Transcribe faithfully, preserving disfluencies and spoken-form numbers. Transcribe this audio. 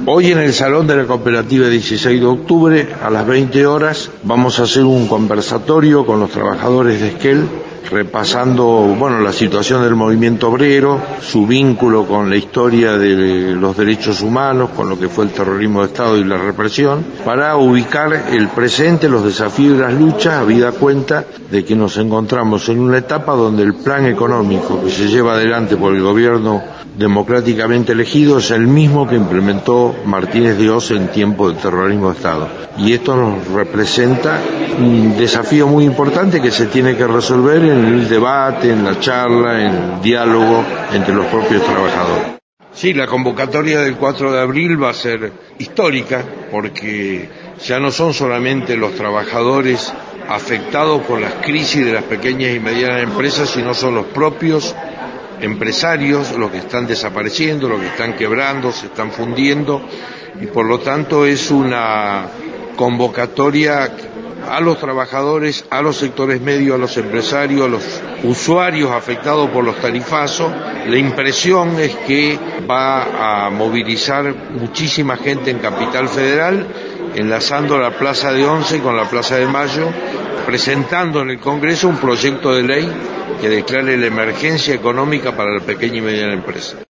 Hoy en el Salón de la Cooperativa dieciséis de octubre, a las veinte horas, vamos a hacer un conversatorio con los trabajadores de Esquel, repasando bueno, la situación del movimiento obrero, su vínculo con la historia de los derechos humanos, con lo que fue el terrorismo de Estado y la represión, para ubicar el presente, los desafíos y las luchas, habida cuenta de que nos encontramos en una etapa donde el plan económico que se lleva adelante por el gobierno democráticamente elegido es el mismo que implementó Martínez de Oz en tiempo del terrorismo de Estado. Y esto nos representa un desafío muy importante que se tiene que resolver en el debate, en la charla, en el diálogo entre los propios trabajadores. Sí, la convocatoria del cuatro de abril va a ser histórica porque ya no son solamente los trabajadores afectados por las crisis de las pequeñas y medianas empresas, sino son los propios empresarios los que están desapareciendo, los que están quebrando, se están fundiendo, y por lo tanto es una convocatoria a los trabajadores, a los sectores medios, a los empresarios, a los usuarios afectados por los tarifazos. La impresión es que va a movilizar muchísima gente en Capital Federal, enlazando la Plaza de Once con la Plaza de Mayo, presentando en el Congreso un proyecto de ley que declare la emergencia económica para la pequeña y mediana empresa.